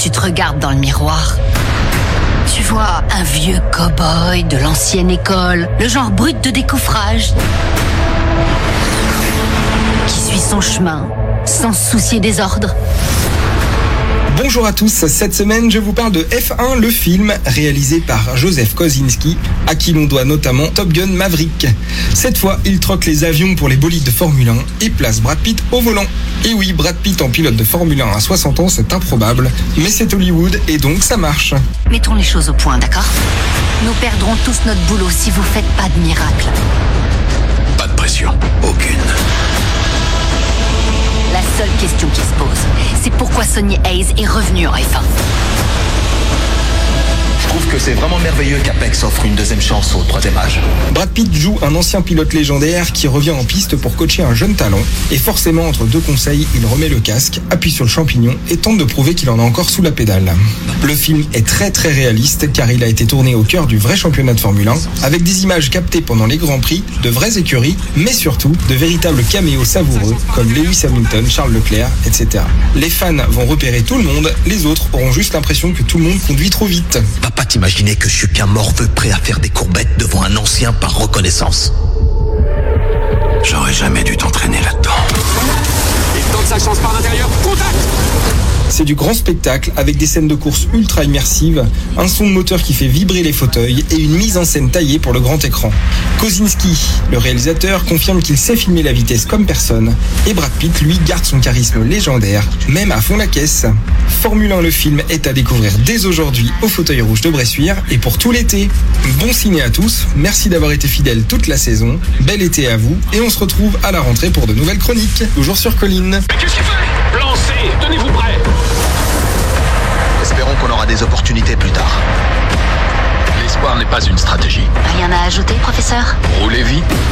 tu te regardes dans le miroir, tu vois un vieux cow-boy de l'ancienne école, le genre brut de décoffrage, qui suit son chemin sans se soucier des ordres. Bonjour à tous, cette semaine je vous parle de F1, le film réalisé par Joseph Kosinski, à qui l'on doit notamment Top Gun Maverick. Cette fois, il troque les avions pour les bolides de Formule 1 et place Brad Pitt au volant. Et oui, Brad Pitt en pilote de Formule 1 à 60 ans, c'est improbable, mais c'est Hollywood et donc ça marche. Mettons les choses au point, d'accord ? Nous perdrons tous notre boulot si vous faites pas de miracle. Pas de pression, aucune. La seule question qui se pose, c'est pourquoi Sonny Hayes est revenu en F1. Je trouve que c'est vraiment merveilleux qu'Apex offre une deuxième chance au troisième âge. Brad Pitt joue un ancien pilote légendaire qui revient en piste pour coacher un jeune talent. Et forcément, entre deux conseils, il remet le casque, appuie sur le champignon et tente de prouver qu'il en a encore sous la pédale. Le film est très très réaliste car il a été tourné au cœur du vrai championnat de Formule 1, avec des images captées pendant les Grands Prix, de vraies écuries, mais surtout de véritables caméos savoureux comme Lewis Hamilton, Charles Leclerc, etc. Les fans vont repérer tout le monde, les autres auront juste l'impression que tout le monde conduit trop vite. Va pas t'imaginer que je suis qu'un morveux prêt à faire des courbettes devant un ancien par reconnaissance. J'aurais jamais dû t'entraîner là-dedans. Il tente sa chance par l'intérieur. Contact! C'est du grand spectacle avec des scènes de course ultra immersives, un son de moteur qui fait vibrer les fauteuils et une mise en scène taillée pour le grand écran. Kosinski, le réalisateur, confirme qu'il sait filmer la vitesse comme personne et Brad Pitt, lui, garde son charisme légendaire, même à fond la caisse. Formule 1, le film est à découvrir dès aujourd'hui au Fauteuil Rouge de Bressuire et pour tout l'été. Bon ciné à tous, merci d'avoir été fidèles toute la saison, bel été à vous et on se retrouve à la rentrée pour de nouvelles chroniques, toujours sur Colline. Mais qu'est-ce qu'il fait? Lancez! Tenez-vous prêts! Espérons qu'on aura des opportunités plus tard. L'espoir n'est pas une stratégie. Rien à ajouter, professeur ? Roulez vite.